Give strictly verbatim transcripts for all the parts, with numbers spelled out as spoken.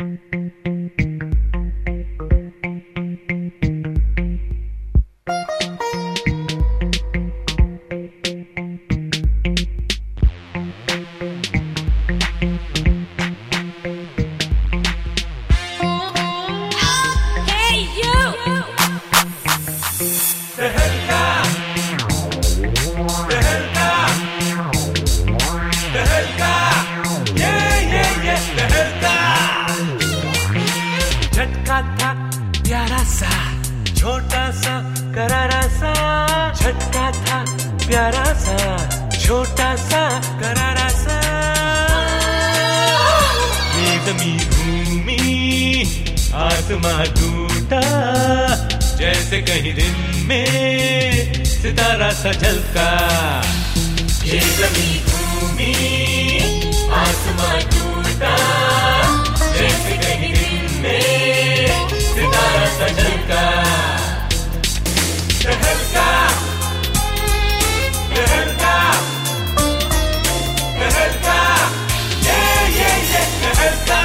झटका था प्यारा सा छोटा सा करारा सा, झटका था प्यारा सा छोटा सा करारा सा। ये ज़मीं घूमी आसमां टूटा, जैसे कहीं दिन में सितारा सा झलका। ये ज़मीं घूमी आसमां टूटा, जैसे कहीं दिन में सितारा सा झलका। टहलका टहलका टहलका ये ये ये टहलका।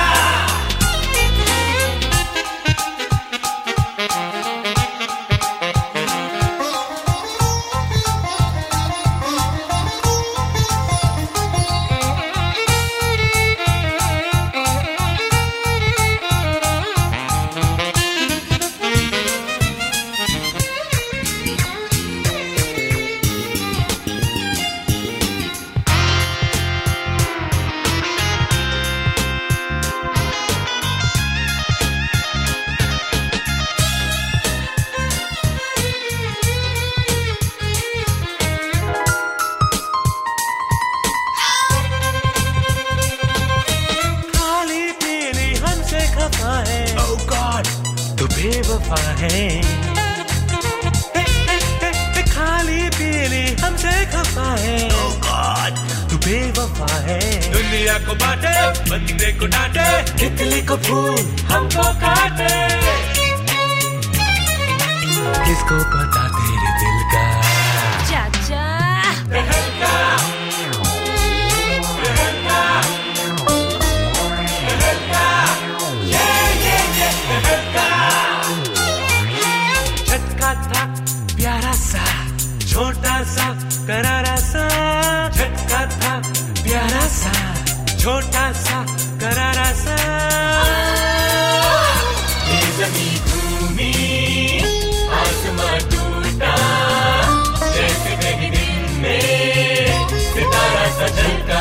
Oh God, तू बेवफा है। हे, हे, हे, खाली पीली हमसे खफा है। Oh God, तू बेवफा है। दुनिया को बांटे, बंदे को डांटे, तितली को फूल हमको काटे। किसको पता तेरे दिल का चाचा टहलका टहलका टहलका ये ये ये टहलका। झटका था प्यारा सा छोटा सा करारा सा, झटका था प्यारा सा छोटा सा करारा सा। ये ज़मीं घूमी आसमां टूटा, जैसे कहीं दिन में सितारा सा झलका।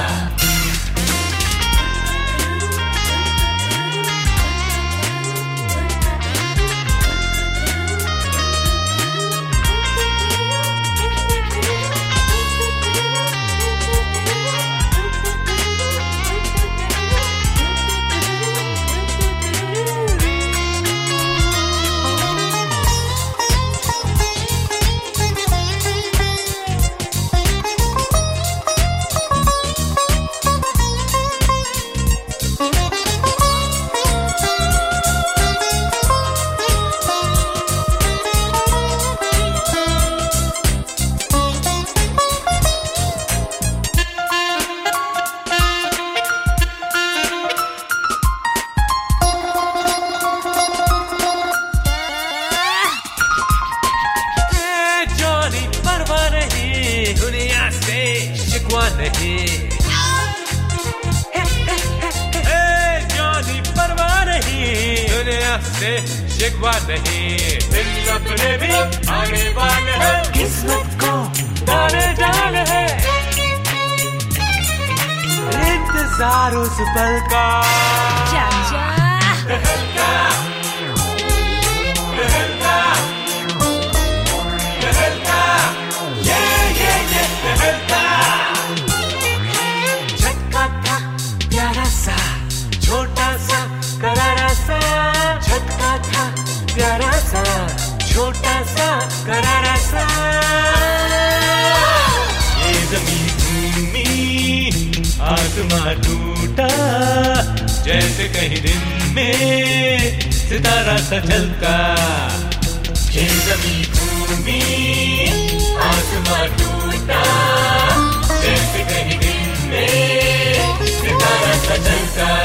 दुनिया से शिकवा नहीं, जानी परवाह नहीं, दुनिया से शिकवा नहीं। दिल अपने भी आने वाले हैं, किस्मत को डाले डाले है, इंतजार उस पल का। चाचा टहलका टहलका टहलका ये ये ये टहलका। झटका था प्यारा सा छोटा सा करारा सा, झटका था प्यारा सा छोटा सा करारा सा। ये ज़मीं घूमी आसमां टूटा, जैसे कहीं दिन में सितारा सा झलका। ये ज़मीं घूमी आसमां टूटा, जैसे कहीं दिन में सितारा सा झलका।